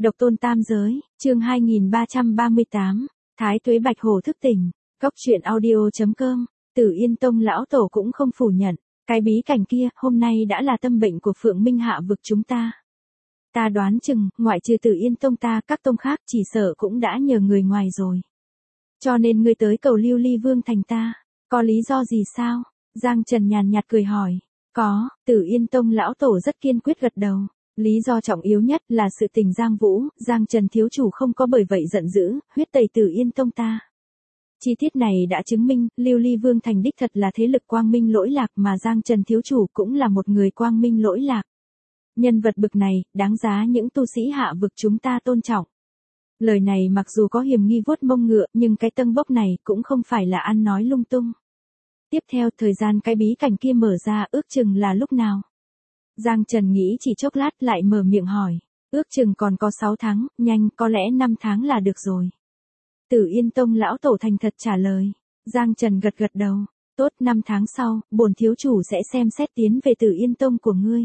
Độc tôn tam giới, chương 2338, Thái Tuế Bạch Hổ thức tỉnh, Cốc truyện audio.com, Tử Yên Tông lão tổ cũng không phủ nhận, cái bí cảnh kia hôm nay đã là tâm bệnh của Phượng Minh Hạ vực chúng ta. Ta đoán chừng, ngoại trừ Tử Yên Tông ta, các tông khác chỉ sợ cũng đã nhờ người ngoài rồi. Cho nên ngươi tới cầu Lưu Ly Vương thành ta, có lý do gì sao? Giang Trần nhàn nhạt cười hỏi. Có, Tử Yên Tông lão tổ rất kiên quyết gật đầu. Lý do trọng yếu nhất là sự tình Giang Vũ, Giang Trần thiếu chủ không có bởi vậy giận dữ, huyết tẩy Tử Yên Tông ta. Chi tiết này đã chứng minh, Lưu Ly Vương thành đích thật là thế lực quang minh lỗi lạc mà Giang Trần thiếu chủ cũng là một người quang minh lỗi lạc. Nhân vật bực này, đáng giá những tu sĩ hạ vực chúng ta tôn trọng. Lời này mặc dù có hiểm nghi vuốt mông ngựa, nhưng cái tâng bốc này cũng không phải là ăn nói lung tung. Tiếp theo thời gian cái bí cảnh kia mở ra ước chừng là lúc nào? Giang Trần nghĩ chỉ chốc lát lại mở miệng hỏi. Ước chừng còn có 6 tháng, nhanh có lẽ 5 tháng là được rồi. Tử Yên Tông lão tổ thành thật trả lời. Giang Trần gật gật đầu. Tốt, 5 tháng sau, bổn thiếu chủ sẽ xem xét tiến về Tử Yên Tông của ngươi.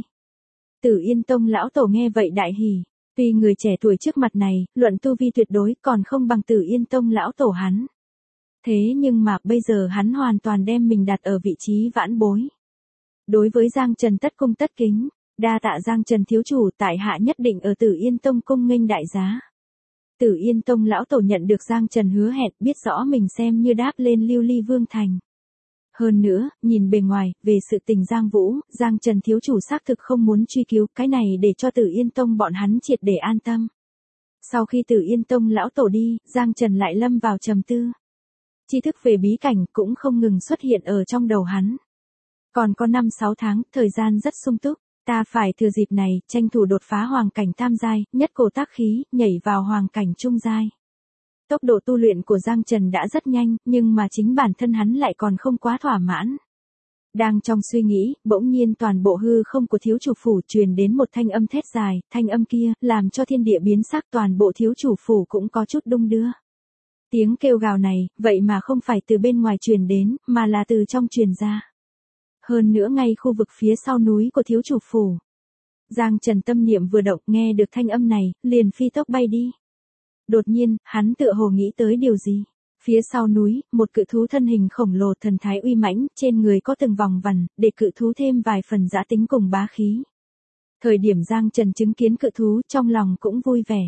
Tử Yên Tông lão tổ nghe vậy đại hỉ. Tuy người trẻ tuổi trước mặt này, luận tu vi tuyệt đối còn không bằng Tử Yên Tông lão tổ hắn. Thế nhưng mà bây giờ hắn hoàn toàn đem mình đặt ở vị trí vãn bối. Đối với Giang Trần tất cung tất kính, đa tạ Giang Trần thiếu chủ, tại hạ nhất định ở Tử Yên Tông cung nghênh đại giá. Tử Yên Tông lão tổ nhận được Giang Trần hứa hẹn, biết rõ mình xem như đáp lên Lưu Ly Vương thành. Hơn nữa, nhìn bề ngoài, về sự tình Giang Vũ, Giang Trần thiếu chủ xác thực không muốn truy cứu, cái này để cho Tử Yên Tông bọn hắn triệt để an tâm. Sau khi Tử Yên Tông lão tổ đi, Giang Trần lại lâm vào trầm tư. Tri thức về bí cảnh cũng không ngừng xuất hiện ở trong đầu hắn. Còn có 5-6 tháng, thời gian rất sung túc, ta phải thừa dịp này, tranh thủ đột phá hoàng cảnh tam giai, nhất cổ tác khí, nhảy vào hoàng cảnh trung giai. Tốc độ tu luyện của Giang Trần đã rất nhanh, nhưng mà chính bản thân hắn lại còn không quá thỏa mãn. Đang trong suy nghĩ, bỗng nhiên toàn bộ hư không của thiếu chủ phủ truyền đến một thanh âm thét dài, thanh âm kia, làm cho thiên địa biến sắc, toàn bộ thiếu chủ phủ cũng có chút đung đưa. Tiếng kêu gào này, vậy mà không phải từ bên ngoài truyền đến, mà là từ trong truyền ra. Hơn nữa ngay khu vực phía sau núi của thiếu chủ phủ. Giang Trần tâm niệm vừa động, nghe được thanh âm này, liền phi tốc bay đi. Đột nhiên, hắn tựa hồ nghĩ tới điều gì. Phía sau núi, một cự thú thân hình khổng lồ thần thái uy mãnh, trên người có từng vòng vằn, để cự thú thêm vài phần dã tính cùng bá khí. Thời điểm Giang Trần chứng kiến cự thú, trong lòng cũng vui vẻ.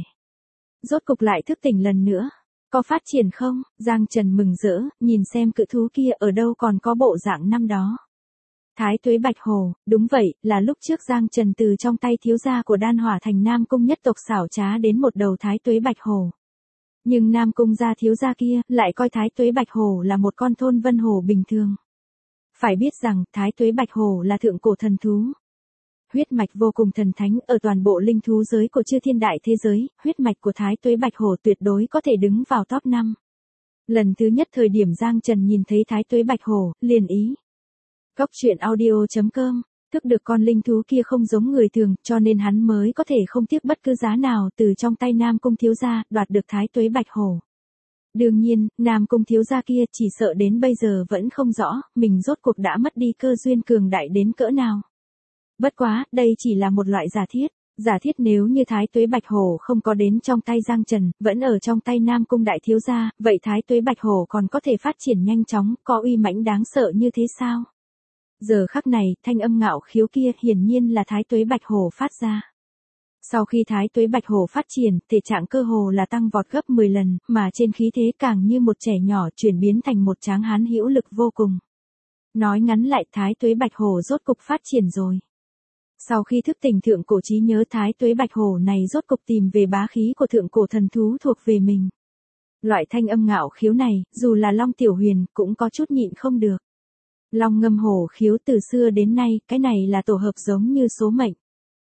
Rốt cục lại thức tỉnh lần nữa. Có phát triển không? Giang Trần mừng rỡ, nhìn xem cự thú kia ở đâu còn có bộ dạng năm đó. Thái Tuế Bạch Hổ, đúng vậy, là lúc trước Giang Trần từ trong tay thiếu gia của Đan Hỏa thành Nam Cung nhất tộc xảo trá đến một đầu Thái Tuế Bạch Hổ. Nhưng Nam Cung gia thiếu gia kia, lại coi Thái Tuế Bạch Hổ là một con thôn vân hổ bình thường. Phải biết rằng, Thái Tuế Bạch Hổ là thượng cổ thần thú. Huyết mạch vô cùng thần thánh, ở toàn bộ linh thú giới của chư thiên đại thế giới, huyết mạch của Thái Tuế Bạch Hổ tuyệt đối có thể đứng vào top 5. Lần thứ nhất thời điểm Giang Trần nhìn thấy Thái Tuế Bạch Hổ, liền ý. Cốc truyện audio.com, thức được con linh thú kia không giống người thường, cho nên hắn mới có thể không tiếc bất cứ giá nào từ trong tay Nam Cung thiếu gia, đoạt được Thái Tuế Bạch Hổ. Đương nhiên, Nam Cung thiếu gia kia chỉ sợ đến bây giờ vẫn không rõ, mình rốt cuộc đã mất đi cơ duyên cường đại đến cỡ nào. Bất quá, đây chỉ là một loại giả thiết. Giả thiết nếu như Thái Tuế Bạch Hổ không có đến trong tay Giang Trần, vẫn ở trong tay Nam Cung đại thiếu gia, vậy Thái Tuế Bạch Hổ còn có thể phát triển nhanh chóng, có uy mãnh đáng sợ như thế sao? Giờ khắc này, thanh âm ngạo khiếu kia hiển nhiên là Thái Tuế Bạch Hổ phát ra. Sau khi Thái Tuế Bạch Hổ phát triển, thể trạng cơ hồ là tăng vọt gấp 10 lần, mà trên khí thế càng như một trẻ nhỏ chuyển biến thành một tráng hán hữu lực vô cùng. Nói ngắn lại, Thái Tuế Bạch Hổ rốt cục phát triển rồi. Sau khi thức tỉnh thượng cổ trí nhớ, Thái Tuế Bạch Hổ này rốt cục tìm về bá khí của thượng cổ thần thú thuộc về mình. Loại thanh âm ngạo khiếu này, dù là Long Tiểu Huyền, cũng có chút nhịn không được. Long ngâm hổ khiếu từ xưa đến nay, cái này là tổ hợp giống như số mệnh.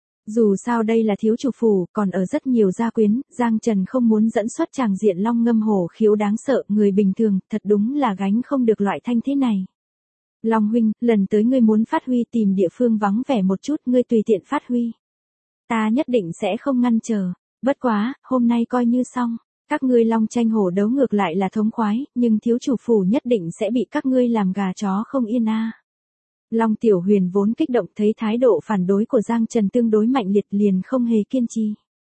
Dù sao đây là thiếu chủ phủ, còn ở rất nhiều gia quyến, Giang Trần không muốn dẫn xuất tràng diện long ngâm hổ khiếu đáng sợ, người bình thường, thật đúng là gánh không được loại thanh thế này. Long huynh, lần tới ngươi muốn phát huy tìm địa phương vắng vẻ một chút, ngươi tùy tiện phát huy. Ta nhất định sẽ không ngăn trở, bất quá, hôm nay coi như xong. Các ngươi long tranh hổ đấu ngược lại là thống khoái, nhưng thiếu chủ phủ nhất định sẽ bị các ngươi làm gà chó không yên a. Long Tiểu Huyền vốn kích động thấy thái độ phản đối của Giang Trần tương đối mạnh liệt liền không hề kiên trì.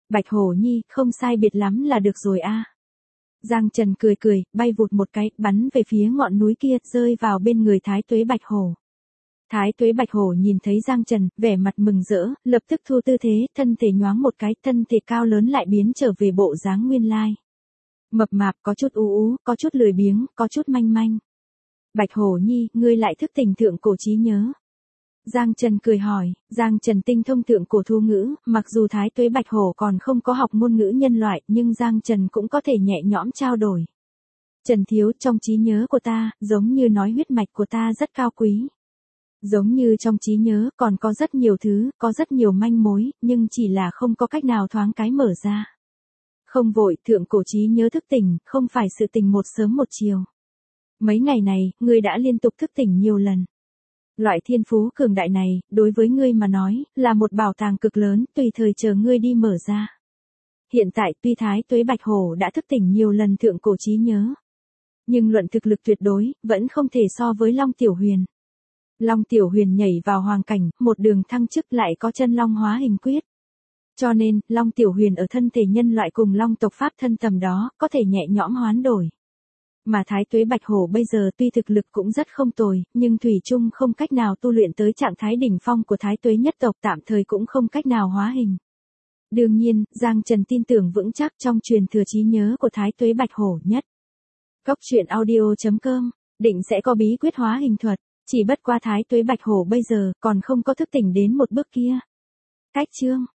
Bạch Hổ Nhi, không sai biệt lắm là được rồi a. Giang Trần cười cười, bay vụt một cái, bắn về phía ngọn núi kia, rơi vào bên người Thái Tuế Bạch Hổ. Thái Tuế Bạch Hổ nhìn thấy Giang Trần, vẻ mặt mừng rỡ, lập tức thu tư thế, thân thể nhoáng một cái, thân thể cao lớn lại biến trở về bộ dáng nguyên lai. Mập mạp, có chút ú, có chút lười biếng, có chút manh manh. Bạch Hổ Nhi, ngươi lại thức tỉnh thượng cổ trí nhớ. Giang Trần cười hỏi, Giang Trần tinh thông thượng cổ thu ngữ, mặc dù Thái Tuế Bạch Hổ còn không có học ngôn ngữ nhân loại, nhưng Giang Trần cũng có thể nhẹ nhõm trao đổi. Trần thiếu, trong trí nhớ của ta, giống như nói huyết mạch của ta rất cao quý. Giống như trong trí nhớ còn có rất nhiều thứ, có rất nhiều manh mối, nhưng chỉ là không có cách nào thoáng cái mở ra. Không vội, thượng cổ trí nhớ thức tỉnh, không phải sự tình một sớm một chiều. Mấy ngày này, ngươi đã liên tục thức tỉnh nhiều lần. Loại thiên phú cường đại này, đối với ngươi mà nói, là một bảo tàng cực lớn, tùy thời chờ ngươi đi mở ra. Hiện tại tuy Thái Tuế Bạch Hổ đã thức tỉnh nhiều lần thượng cổ trí nhớ. Nhưng luận thực lực tuyệt đối, vẫn không thể so với Long Tiểu Huyền. Long Tiểu Huyền nhảy vào hoàng cảnh, một đường thăng chức lại có chân long hóa hình quyết. Cho nên, Long Tiểu Huyền ở thân thể nhân loại cùng Long tộc pháp thân tầm đó, có thể nhẹ nhõm hoán đổi. Mà Thái Tuế Bạch Hổ bây giờ tuy thực lực cũng rất không tồi, nhưng thủy chung không cách nào tu luyện tới trạng thái đỉnh phong của Thái Tuế nhất tộc, tạm thời cũng không cách nào hóa hình. Đương nhiên, Giang Trần tin tưởng vững chắc trong truyền thừa trí nhớ của Thái Tuế Bạch Hổ nhất. Cốc truyện audio.com, định sẽ có bí quyết hóa hình thuật, chỉ bất qua Thái Tuế Bạch Hổ bây giờ còn không có thức tỉnh đến một bước kia. Cách chương